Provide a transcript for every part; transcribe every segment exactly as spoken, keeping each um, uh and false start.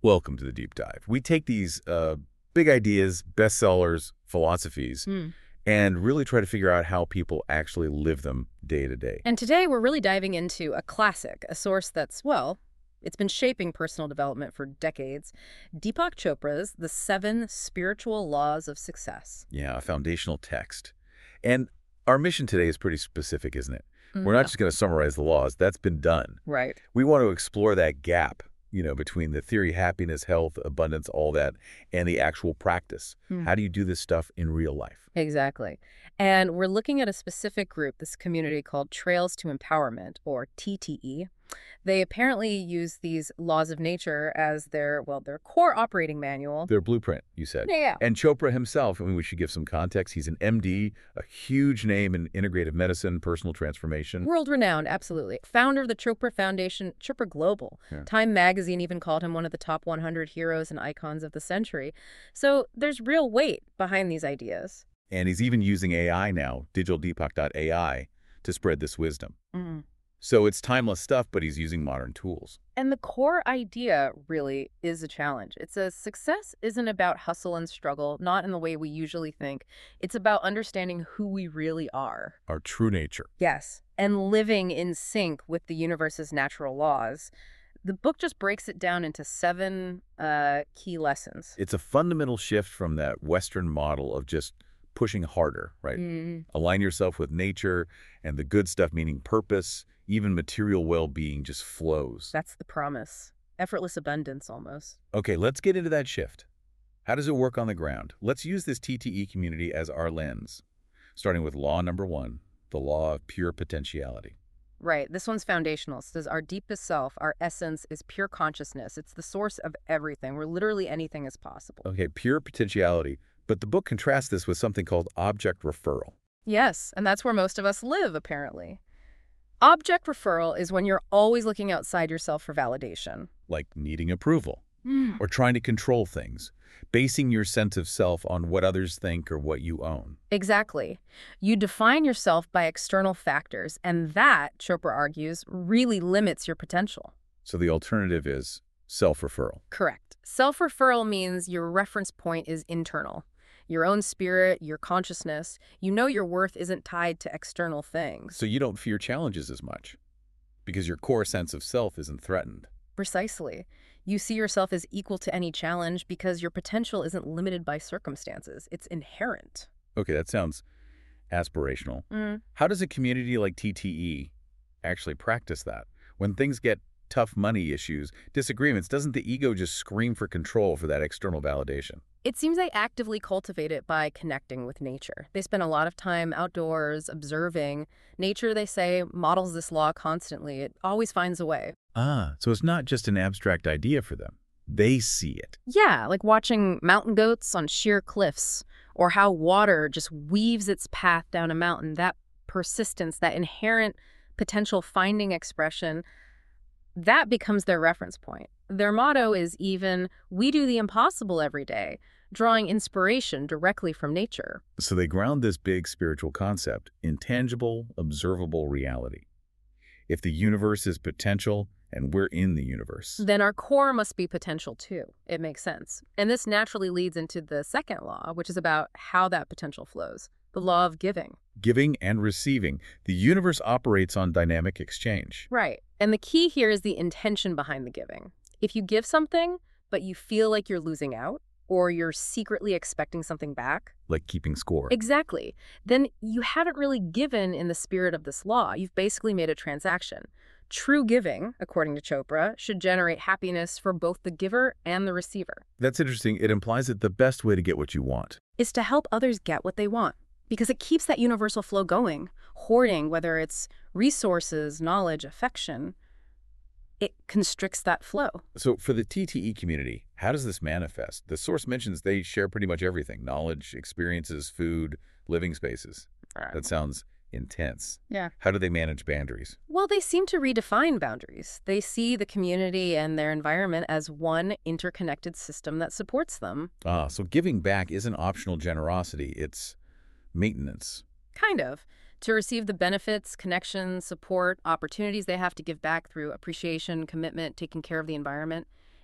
Welcome to the deep dive. We take these uh, big ideas, bestsellers, philosophies, Hmm. and really try to figure out how people actually live them day to day. And today we're really diving into a classic, a source that's, well, it's been shaping personal development for decades. Deepak Chopra's The Seven Spiritual Laws of Success. Yeah, a foundational text. And our mission today is pretty specific, isn't it? We're Mhm. not just going to summarize the laws. That's been done. Right. We want to explore that gap, you know, between the theory, happiness, health, abundance, all that, and the actual practice. Hmm. How do you do this stuff in real life? Exactly. And we're looking at a specific group, this community called Trails to Empowerment, or T T E. They apparently use these laws of nature as their, well, their core operating manual. Their blueprint, you said. Yeah, yeah. And Chopra himself, I mean, we should give some context. He's an M D, a huge name in integrative medicine, personal transformation. World-renowned, absolutely. Founder of the Chopra Foundation, Chopra Global. Yeah. Time magazine even called him one of the top one hundred heroes and icons of the century. So there's real weight behind these ideas. And he's even using A I now, digital deepak dot A I, to spread this wisdom. Mm. So it's timeless stuff, but he's using modern tools. And the core idea really is a challenge. It says success isn't about hustle and struggle, not in the way we usually think. It's about understanding who we really are. Our true nature. Yes. And living in sync with the universe's natural laws. The book just breaks it down into seven uh, key lessons. It's a fundamental shift from that Western model of just pushing harder, right? Mm. Align yourself with nature, and the good stuff, meaning purpose, even material well-being, just flows. That's the promise. Effortless abundance, almost. Okay, let's get into that shift. How does it work on the ground? Let's use this T T E community as our lens, starting with law number one, the law of pure potentiality. Right. This one's foundational. It says our deepest self, our essence, is pure consciousness. It's the source of everything, where literally anything is possible. Okay, pure potentiality. But the book contrasts this with something called object referral. Yes, and that's where most of us live, apparently. Object referral is when you're always looking outside yourself for validation. Like needing approval, Mm. or trying to control things, basing your sense of self on what others think or what you own. Exactly. You define yourself by external factors, and that, Chopra argues, really limits your potential. So the alternative is self-referral. Correct. Self-referral means your reference point is internal. Your own spirit, your consciousness. You know your worth isn't tied to external things. So you don't fear challenges as much, because your core sense of self isn't threatened. Precisely. You see yourself as equal to any challenge because your potential isn't limited by circumstances. It's inherent. Okay, that sounds aspirational. Mm. How does a community like T T E actually practice that? When things get tough money issues, disagreements, doesn't the ego just scream for control for that external validation? It seems they actively cultivate it by connecting with nature. They spend a lot of time outdoors, observing. Nature, they say, models this law constantly. It always finds a way. Ah, so it's not just an abstract idea for them. They see it. Yeah, like watching mountain goats on sheer cliffs, or how water just weaves its path down a mountain. That persistence, that inherent potential finding expression, that becomes their reference point. Their motto is even, we do the impossible every day, drawing inspiration directly from nature. So they ground this big spiritual concept in tangible, observable reality. If the universe is potential and we're in the universe. Then our core must be potential too. It makes sense. And this naturally leads into the second law, which is about how that potential flows, the law of giving. Giving and receiving. The universe operates on dynamic exchange. Right. And the key here is the intention behind the giving. If you give something, but you feel like you're losing out, or you're secretly expecting something back. Like keeping score. Exactly. Then you haven't really given in the spirit of this law. You've basically made a transaction. True giving, according to Chopra, should generate happiness for both the giver and the receiver. That's interesting. It implies that the best way to get what you want Is to help others get what they want, because it keeps that universal flow going. Hoarding, whether it's resources, knowledge, affection, it constricts that flow. So for the T T E community, how does this manifest? The source mentions they share pretty much everything. Knowledge, experiences, food, living spaces. That sounds intense. Yeah. How do they manage boundaries? Well, they seem to redefine boundaries. They see the community and their environment as one interconnected system that supports them. Ah, so giving back isn't optional generosity. It's maintenance. Kind of. To receive the benefits, connections, support, opportunities they have to give back through appreciation, commitment, taking care of the environment.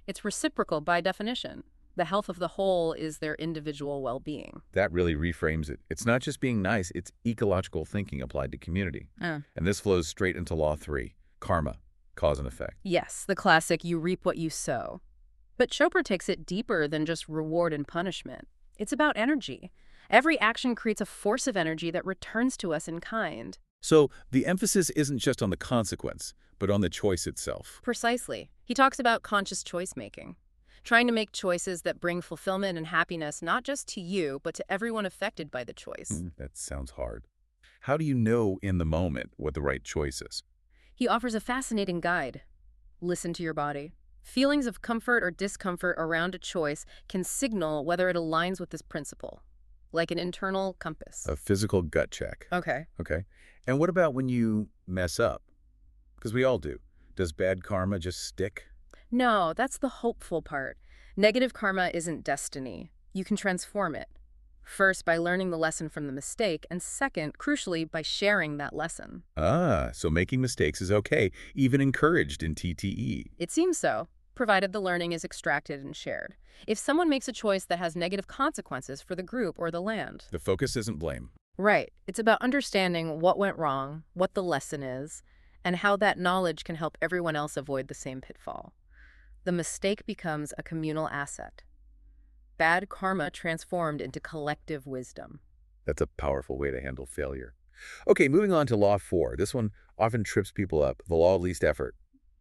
It's reciprocal by definition. The health of the whole is their individual well-being. That really reframes it. It's not just being nice, it's ecological thinking applied to community. Uh. And this flows straight into Law three, karma, cause and effect. Yes, the classic, you reap what you sow. But Chopra takes it deeper than just reward and punishment. It's about energy. Every action creates a force of energy that returns to us in kind. So the emphasis isn't just on the consequence, but on the choice itself. Precisely. He talks about conscious choice-making, trying to make choices that bring fulfillment and happiness not just to you, but to everyone affected by the choice. Mm, that sounds hard. How do you know in the moment what the right choice is? He offers a fascinating guide. Listen to your body. Feelings of comfort or discomfort around a choice can signal whether it aligns with this principle, like an internal compass. A physical gut check. Okay. Okay. And what about when you mess up? Because we all do. Does bad karma just stick? No, that's the hopeful part. Negative karma isn't destiny. You can transform it. First, by learning the lesson from the mistake, and second, crucially, by sharing that lesson. Ah, so making mistakes is okay, even encouraged in T T E. It seems so, provided the learning is extracted and shared. If someone makes a choice that has negative consequences for the group or the land. The focus isn't blame. Right. It's about understanding what went wrong, what the lesson is, and how that knowledge can help everyone else avoid the same pitfall. The mistake becomes a communal asset. Bad karma transformed into collective wisdom. That's a powerful way to handle failure. Okay, moving on to Law four. This one often trips people up, the law of least effort.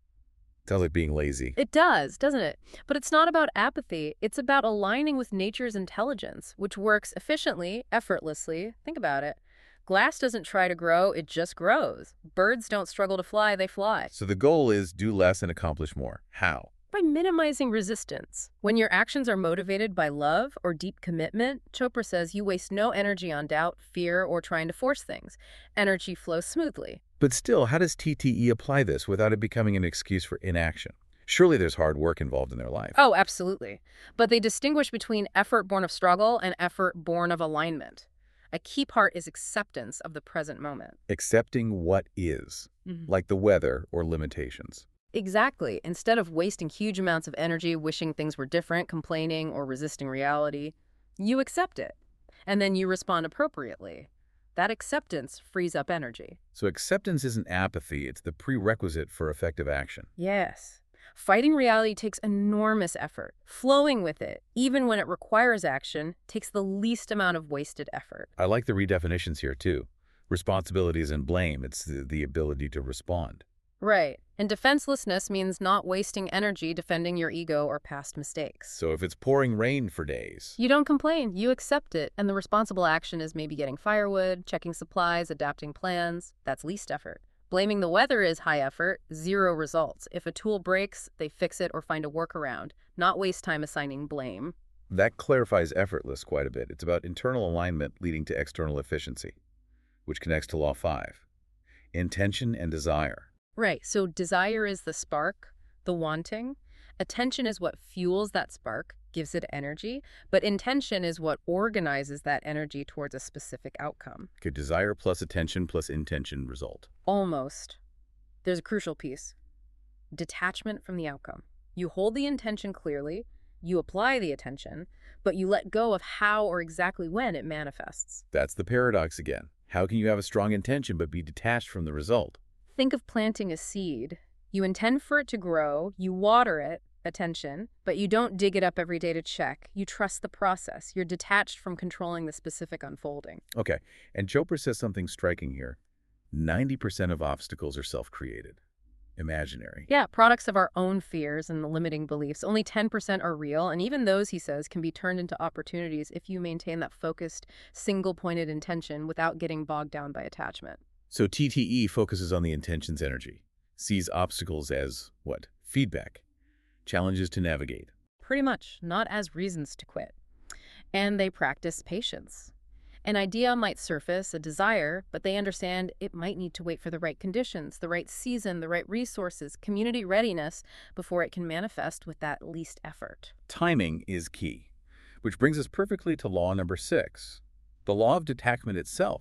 Sounds like being lazy. It does, doesn't it? But it's not about apathy. It's about aligning with nature's intelligence, which works efficiently, effortlessly. Think about it. Glass doesn't try to grow, it just grows. Birds don't struggle to fly, they fly. So the goal is do less and accomplish more. How? By minimizing resistance. When your actions are motivated by love or deep commitment, Chopra says you waste no energy on doubt, fear, or trying to force things. Energy flows smoothly. But still, how does T T E apply this without it becoming an excuse for inaction? Surely there's hard work involved in their life. Oh, absolutely. But they distinguish between effort born of struggle and effort born of alignment. A key part is acceptance of the present moment. Accepting what is, Mm-hmm. like the weather or limitations. Exactly. Instead of wasting huge amounts of energy wishing things were different, complaining, or resisting reality, you accept it. And then you respond appropriately. That acceptance frees up energy. So acceptance isn't apathy, it's the prerequisite for effective action. Yes. Fighting reality takes enormous effort. Flowing with it, even when it requires action, takes the least amount of wasted effort. I like the redefinitions here, too. Responsibility isn't blame, it's the, the ability to respond. Right. And defenselessness means not wasting energy defending your ego or past mistakes. So if it's pouring rain for days, You don't complain, you accept it, and the responsible action is maybe getting firewood, checking supplies, adapting plans. That's least effort. Blaming the weather is high effort, zero results. If a tool breaks, they fix it or find a workaround, not waste time assigning blame. that clarifies effortless quite a bit. It's about internal alignment leading to external efficiency, which connects to Law five. Intention and desire. Right, so desire is the spark, the wanting. Attention is what fuels that spark, gives it energy, but intention is what organizes that energy towards a specific outcome. Okay, desire plus attention plus intention result. Almost. There's a crucial piece. Detachment from the outcome. You hold the intention clearly, you apply the attention, but you let go of how or exactly when it manifests. That's the paradox again. How can you have a strong intention but be detached from the result? Think of planting a seed. You intend for it to grow, you water it, attention, but you don't dig it up every day to check. You trust the process. You're detached from controlling the specific unfolding. Okay, and Chopra says something striking here. ninety percent of obstacles are self-created, imaginary. Yeah, products of our own fears and the limiting beliefs. Only ten percent are real, and even those, he says, can be turned into opportunities if you maintain that focused, single-pointed intention without getting bogged down by attachment. So T T E focuses on the intention's energy, sees obstacles as, what, feedback, challenges to navigate. Pretty much, not as reasons to quit. And they practice patience. An idea might surface, a desire, but they understand it might need to wait for the right conditions, the right season, the right resources, community readiness before it can manifest with that least effort. Timing is key, which brings us perfectly to law number six, the law of detachment itself.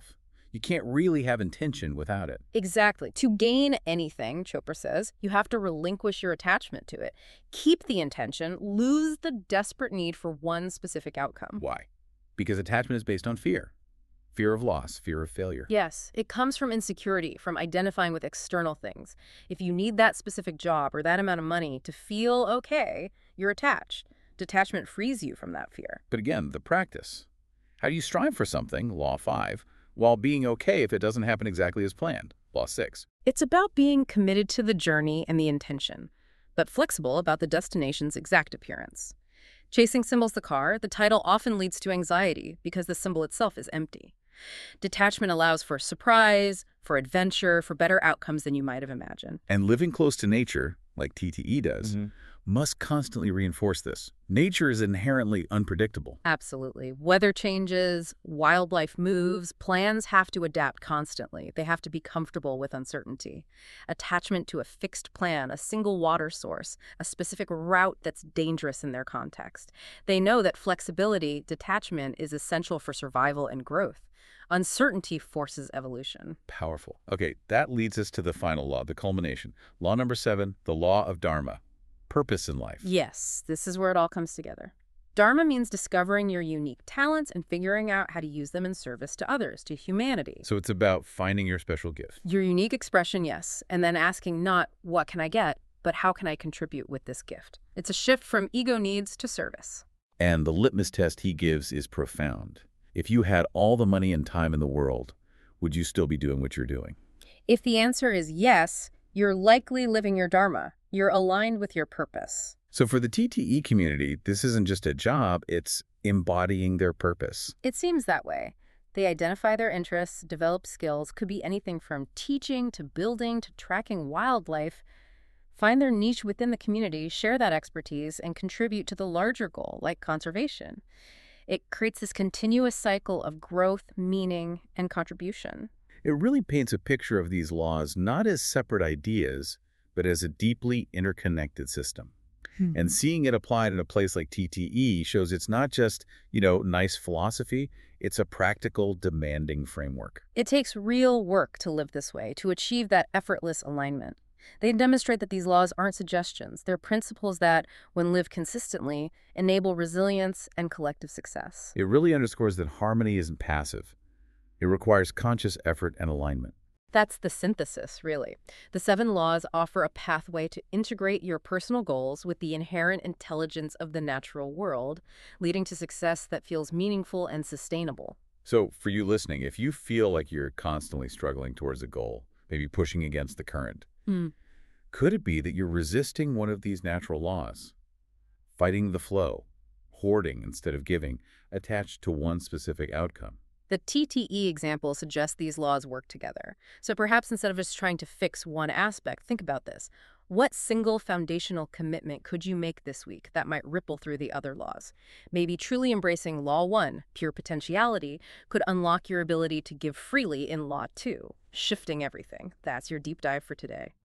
You can't really have intention without it. Exactly. To gain anything, Chopra says, you have to relinquish your attachment to it. Keep the intention, lose the desperate need for one specific outcome. Why? Because attachment is based on fear. Fear of loss, fear of failure. Yes, it comes from insecurity, from identifying with external things. If you need that specific job or that amount of money to feel okay, you're attached. Detachment frees you from that fear. But again, the practice. How do you strive for something, law five, while being okay if it doesn't happen exactly as planned, law six? It's about being committed to the journey and the intention, but flexible about the destination's exact appearance. Chasing symbols the car, the title often leads to anxiety because the symbol itself is empty. Detachment allows for surprise, for adventure, for better outcomes than you might have imagined. And living close to nature, like T T E does, mm-hmm. must constantly reinforce this. Nature is inherently unpredictable. Absolutely. Weather changes, wildlife moves, plans have to adapt constantly. They have to be comfortable with uncertainty. Attachment to a fixed plan, a single water source, a specific route that's dangerous in their context. They know that flexibility, detachment, is essential for survival and growth. Uncertainty forces evolution. Powerful. Okay, that leads us to the final law, the culmination. Law number seven, the law of Dharma. Purpose in life. Yes, this is where it all comes together. Dharma means discovering your unique talents and figuring out how to use them in service to others, to humanity. So it's about finding your special gift. Your unique expression, yes, and then asking not, what can I get, but how can I contribute with this gift? It's a shift from ego needs to service. And the litmus test he gives is profound. If you had all the money and time in the world, would you still be doing what you're doing? If the answer is yes, you're likely living your Dharma. You're aligned with your purpose. So for the T T E community, this isn't just a job, it's embodying their purpose. It seems that way. They identify their interests, develop skills, could be anything from teaching to building to tracking wildlife, find their niche within the community, share that expertise, and contribute to the larger goal, like conservation. It creates this continuous cycle of growth, meaning, and contribution. It really paints a picture of these laws not as separate ideas, but as a deeply interconnected system. Hmm. And seeing it applied in a place like T T E shows it's not just, you know, nice philosophy, it's a practical, demanding framework. It takes real work to live this way, to achieve that effortless alignment. They demonstrate that these laws aren't suggestions. They're principles that, when lived consistently, enable resilience and collective success. It really underscores that harmony isn't passive. It requires conscious effort and alignment. That's the synthesis, really. The seven laws offer a pathway to integrate your personal goals with the inherent intelligence of the natural world, leading to success that feels meaningful and sustainable. So, for you listening, if you feel like you're constantly struggling towards a goal, maybe pushing against the current, Mm. could it be that you're resisting one of these natural laws? Fighting the flow, hoarding instead of giving, attached to one specific outcome. The T T E example suggests these laws work together. So perhaps instead of just trying to fix one aspect, think about this. What single foundational commitment could you make this week that might ripple through the other laws? Maybe truly embracing Law one, pure potentiality, could unlock your ability to give freely in Law two, shifting everything. That's your deep dive for today.